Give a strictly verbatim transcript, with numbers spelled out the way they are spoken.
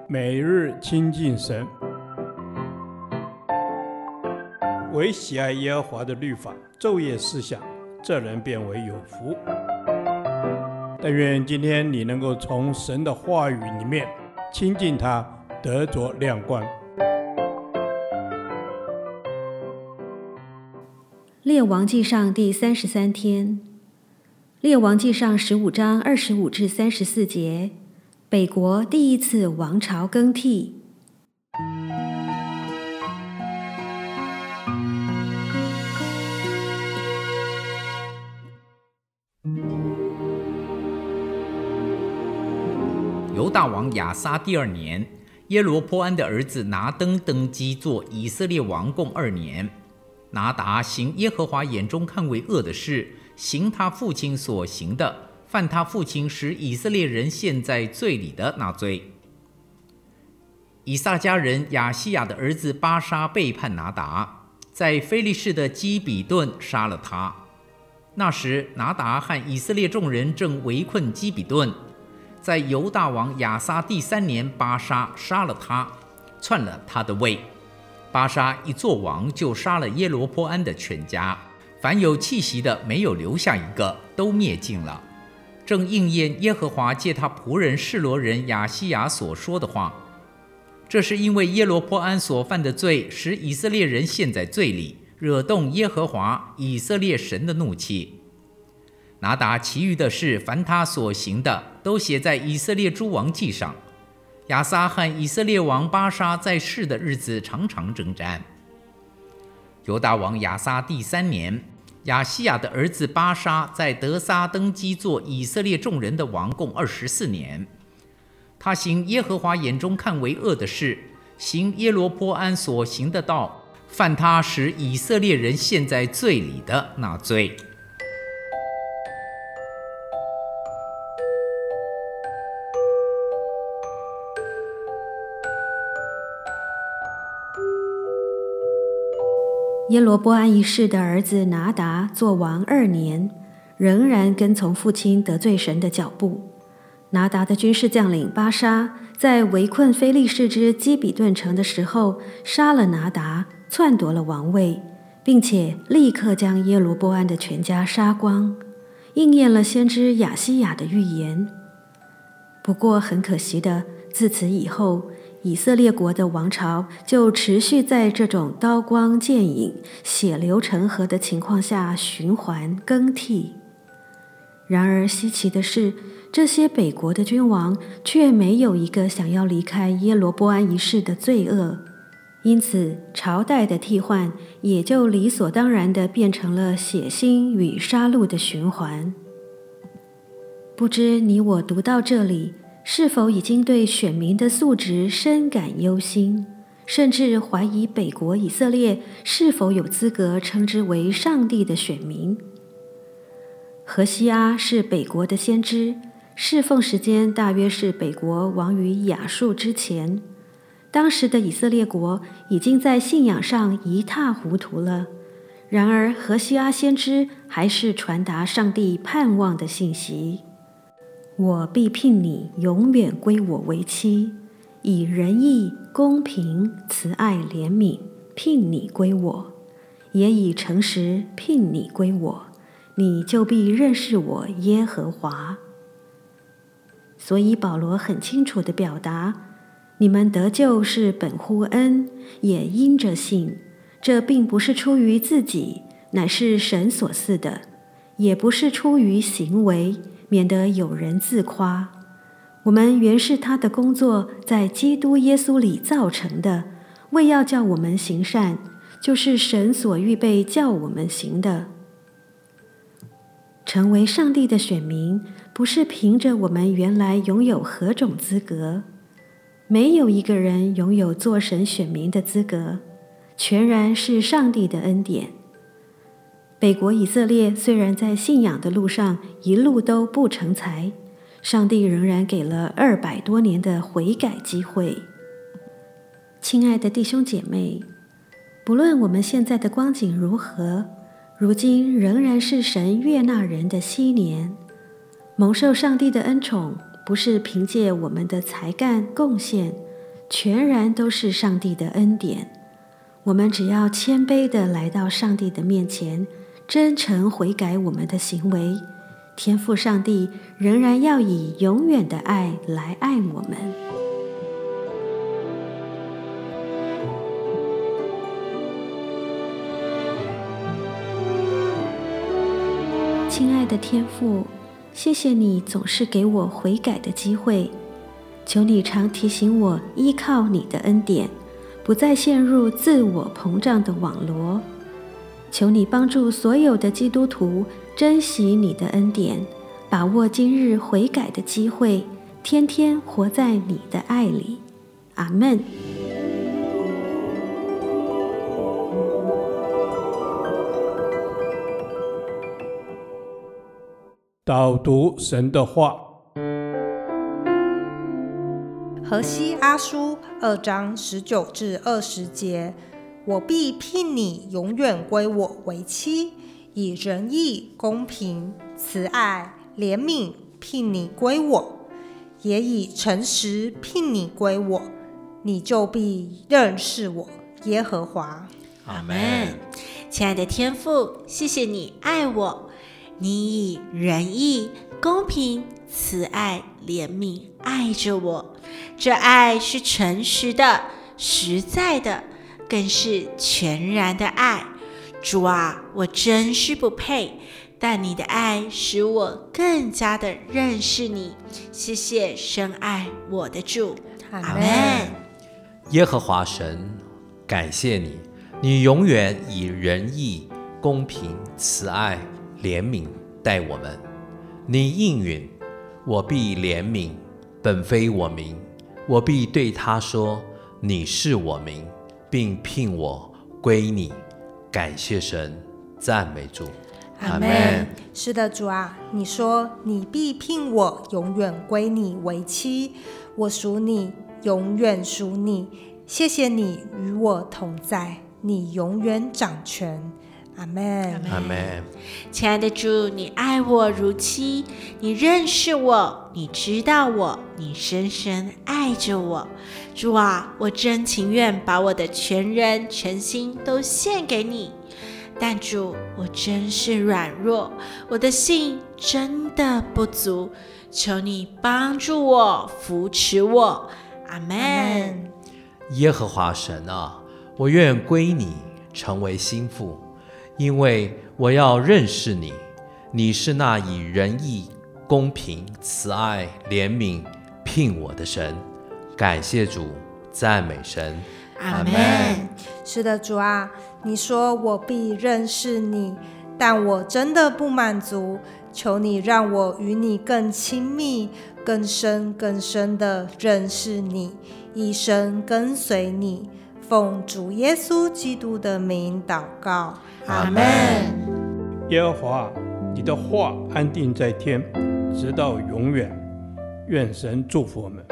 每日亲近神，唯喜爱耶和华的律法，昼夜思想，这人变为有福。但愿今天你能够从神的话语里面亲近他，得着亮光。 列王纪上第三十三天，列王纪上十五章二十五至三十四节，北国第一次王朝更替。 犹大王亚撒第二年，耶罗波安的儿子拿登登基做以色列王，共二年。拿达行耶和华眼中看为恶的事，行他父亲所行的，犯他父亲使以色列人陷在罪里的那罪。以萨迦人亚西亚的儿子巴沙背叛拿达，在非利士的基比顿杀了他。那时拿达和以色列众人正围困基比顿，在犹大王亚撒第三年，巴沙杀了他，篡了他的位。巴沙一做王，就杀了耶罗波安的全家，凡有气息的没有留下一个，都灭尽了。正应验耶和华借他仆人示罗人亚西亚所说的话。这是因为耶罗波安所犯的罪，使以色列人陷在罪里，惹动耶和华以色列神的怒气。拿达其余的事，凡他所行的，都写在以色列诸王记上。亚撒和以色列王巴沙在世的日子常常征战。犹大王亚撒第三年，亚西亚的儿子巴沙在得撒登基做以色列众人的王，共二十四年。他行耶和华眼中看为恶的事，行耶罗波安所行的道，犯他使以色列人陷在罪里的那罪。 耶罗波安一世的儿子拿达做王二年，仍然跟从父亲得罪神的脚步。拿达的军事将领巴沙在围困非利士之基比顿城的时候，杀了拿达，篡夺了王位，并且立刻将耶罗波安的全家杀光，应验了先知亚西亚的预言。不过很可惜的，自此以后，以色列国的王朝就持续在这种刀光剑影、血流成河的情况下循环更替。然而稀奇的是，这些北国的君王却没有一个想要离开耶罗波安一世的罪恶，因此朝代的替换也就理所当然地变成了血腥与杀戮的循环。不知你我读到这里，是否已经对选民的素质深感忧心，甚至怀疑北国以色列是否有资格称之为上帝的选民？何西阿是北国的先知，侍奉时间大约是北国亡于亚述之前。当时的以色列国已经在信仰上一塌糊涂了，然而何西阿先知还是传达上帝盼望的信息。我必聘你永远归我为妻，以仁义、公平、慈爱、怜悯聘你归我，也以诚实聘你归我，你就必认识我耶和华。所以保罗很清楚地表达，你们得救是本乎恩，也因着信，这并不是出于自己，乃是神所赐的，也不是出于行为，免得有人自夸。我们原是他的工作，在基督耶稣里造成的，为要叫我们行善，就是神所预备叫我们行的。成为上帝的选民，不是凭着我们原来拥有何种资格，没有一个人拥有做神选民的资格，全然是上帝的恩典。北国以色列虽然在信仰的路上一路都不成才，上帝仍然给了二百多年的悔改机会。亲爱的弟兄姐妹，不论我们现在的光景如何，如今仍然是神悦纳人的禧年。蒙受上帝的恩宠，不是凭借我们的才干贡献， 全然都是上帝的恩典。我们只要谦卑地来到上帝的面前，真诚悔改我们的行为，天父上帝仍然要以永远的爱来爱我们。亲爱的天父，谢谢你总是给我悔改的机会，求你常提醒我依靠你的恩典，不再陷入自我膨胀的网罗。求你帮助所有的基督徒珍惜你的恩典，把握今日悔改的机会，天天活在你的爱里。阿们。 导读神的话。 何西阿书二章十九至二十节，我必聘你永远归我为妻，以仁义、公平、慈爱、怜悯聘你归我，也以诚实聘你归我，你就必认识我耶和华。 阿们。亲爱的天父，谢谢你爱我，你以仁义、公平、慈爱、怜悯爱着我，这爱是诚实的、实在的，更是全然的爱。主啊，我真是不配，但你的爱使我更加的认识你。谢谢深爱我的主。阿们。 耶和华神，感谢你，你永远以仁义、公平、慈爱、怜悯待我们。你应允，我必怜悯，本非我名，我必对他说，你是我名，并聘我归你。感谢神，赞美主。 阿们。是的，主啊，你说你必聘我永远归你为妻，我属你，永远属你。谢谢你与我同在，你永远掌权。阿们。 阿们。 亲爱的主，你爱我如妻，你认识我，你知道我，你深深爱着我。主啊，我真情愿把我的全人全心都献给你，但主，我真是软弱，我的信真的不足，求你帮助我，扶持我。阿们。 耶和华神啊，我愿归你，成为心腹，因为我要认识你，你是那以仁义、公平、慈爱、怜悯聘我的神。感谢主，赞美神。 阿们。 是的，主啊，你说我必认识你，但我真的不满足，求你让我与你更亲密，更深更深的认识你，一生跟随你。奉主耶稣基督的名祷告。 阿们。 耶和华，你的话安定在天，直到永远。愿神祝福我们。